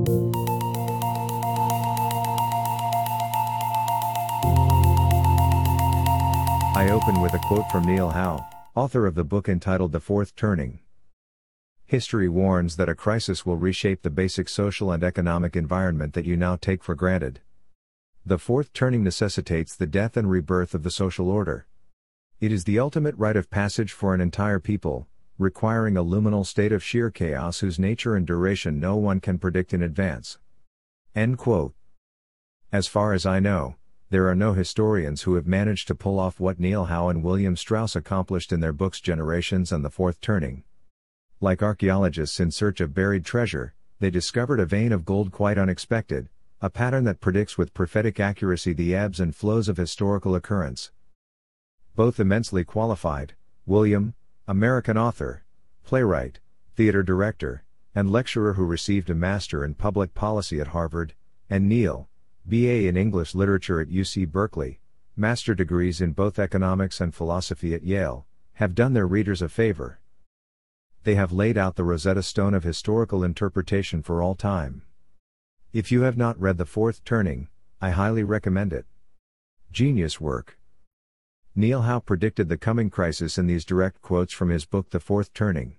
I open with a quote from Neil Howe, author of the book entitled The Fourth Turning. History warns that a crisis will reshape the basic social and economic environment that you now take for granted. The fourth turning necessitates the death and rebirth of the social order. It is the ultimate rite of passage for an entire people, requiring a liminal state of sheer chaos whose nature and duration no one can predict in advance. End quote. As far as I know, there are no historians who have managed to pull off what Neil Howe and William Strauss accomplished in their books Generations and The Fourth Turning. Like archaeologists in search of buried treasure, they discovered a vein of gold quite unexpected, a pattern that predicts with prophetic accuracy the ebbs and flows of historical occurrence. Both immensely qualified, William, American author, playwright, theater director, and lecturer who received a Master in Public Policy at Harvard, and Neil, B.A. in English Literature at UC Berkeley, master degrees in both economics and philosophy at Yale, have done their readers a favor. They have laid out the Rosetta Stone of historical interpretation for all time. If you have not read The Fourth Turning, I highly recommend it. Genius work. Neil Howe predicted the coming crisis in these direct quotes from his book The Fourth Turning.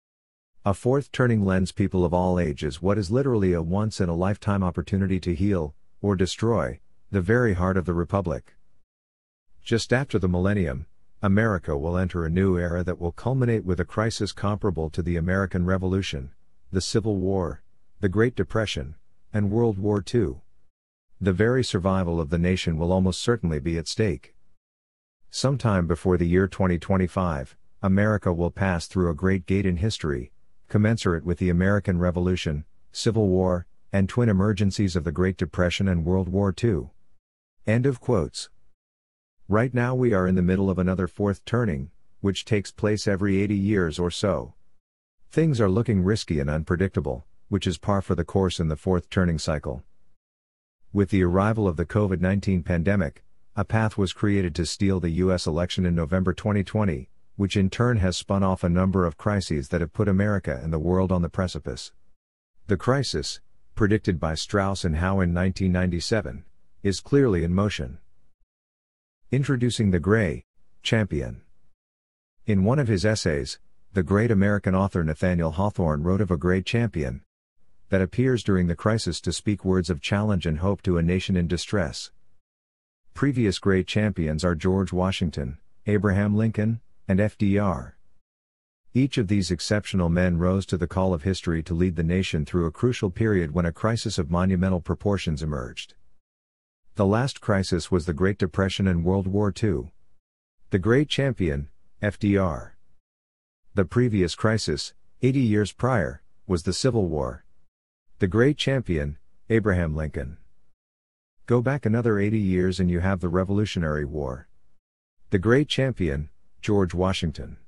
A fourth turning lends people of all ages what is literally a once-in-a-lifetime opportunity to heal, or destroy, the very heart of the Republic. Just after the millennium, America will enter a new era that will culminate with a crisis comparable to the American Revolution, the Civil War, the Great Depression, and World War II. The very survival of the nation will almost certainly be at stake. Sometime before the year 2025, America will pass through a great gate in history, commensurate with the American Revolution, Civil War, and twin emergencies of the Great Depression and World War II. End of quotes. Right now we are in the middle of another fourth turning, which takes place every 80 years or so. Things are looking risky and unpredictable, which is par for the course in the fourth turning cycle. With the arrival of the COVID-19 pandemic, a path was created to steal the U.S. election in November 2020, which in turn has spun off a number of crises that have put America and the world on the precipice. The crisis, predicted by Strauss and Howe in 1997, is clearly in motion. Introducing the Gray Champion. In one of his essays, the great American author Nathaniel Hawthorne wrote of a gray champion that appears during the crisis to speak words of challenge and hope to a nation in distress. Previous great champions are George Washington, Abraham Lincoln, and FDR. Each of these exceptional men rose to the call of history to lead the nation through a crucial period when a crisis of monumental proportions emerged. The last crisis was the Great Depression and World War II. The great champion, FDR. The previous crisis, 80 years prior, was the Civil War. The great champion, Abraham Lincoln. Go back another 80 years and you have the Revolutionary War. The great champion, George Washington.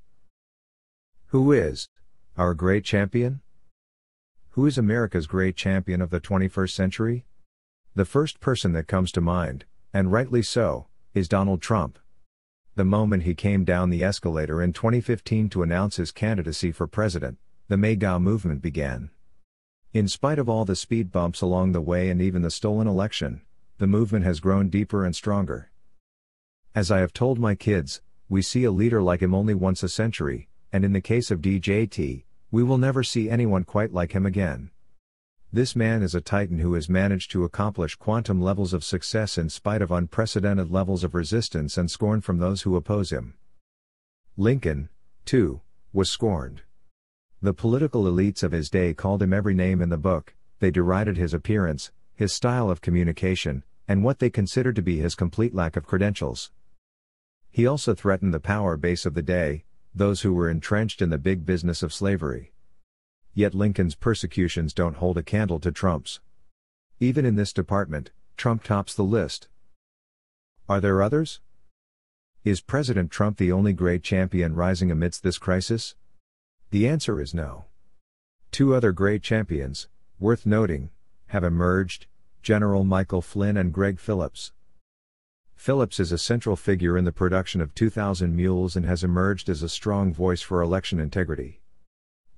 Who is our great champion? Who is America's great champion of the 21st century? The first person that comes to mind, and rightly so, is Donald Trump. The moment he came down the escalator in 2015 to announce his candidacy for president, the MAGA movement began. In spite of all the speed bumps along the way and even the stolen election, the movement has grown deeper and stronger. As I have told my kids, we see a leader like him only once a century, and in the case of DJT, we will never see anyone quite like him again. This man is a titan who has managed to accomplish quantum levels of success in spite of unprecedented levels of resistance and scorn from those who oppose him. Lincoln, too, was scorned. The political elites of his day called him every name in the book, they derided his appearance, his style of communication, and what they considered to be his complete lack of credentials. He also threatened the power base of the day, those who were entrenched in the big business of slavery. Yet Lincoln's persecutions don't hold a candle to Trump's. Even in this department, Trump tops the list. Are there others? Is President Trump the only great champion rising amidst this crisis? The answer is no. Two other great champions, worth noting, have emerged, General Michael Flynn and Greg Phillips. Phillips is a central figure in the production of 2,000 Mules and has emerged as a strong voice for election integrity.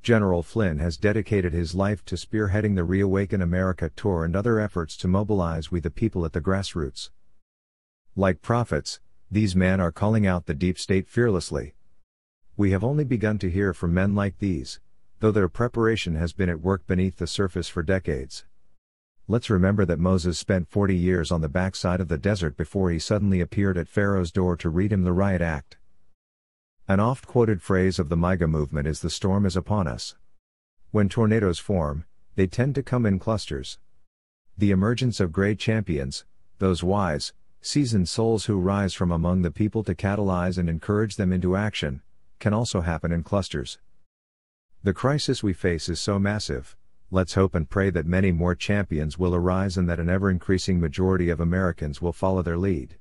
General Flynn has dedicated his life to spearheading the Reawaken America tour and other efforts to mobilize we the people at the grassroots. Like prophets, these men are calling out the deep state fearlessly. We have only begun to hear from men like these, though their preparation has been at work beneath the surface for decades. Let's remember that Moses spent 40 years on the backside of the desert before he suddenly appeared at Pharaoh's door to read him the riot act. An oft-quoted phrase of the MAGA movement is "the storm is upon us." When tornadoes form, they tend to come in clusters. The emergence of great champions, those wise, seasoned souls who rise from among the people to catalyze and encourage them into action, can also happen in clusters. The crisis we face is so massive, let's hope and pray that many more champions will arise and that an ever-increasing majority of Americans will follow their lead.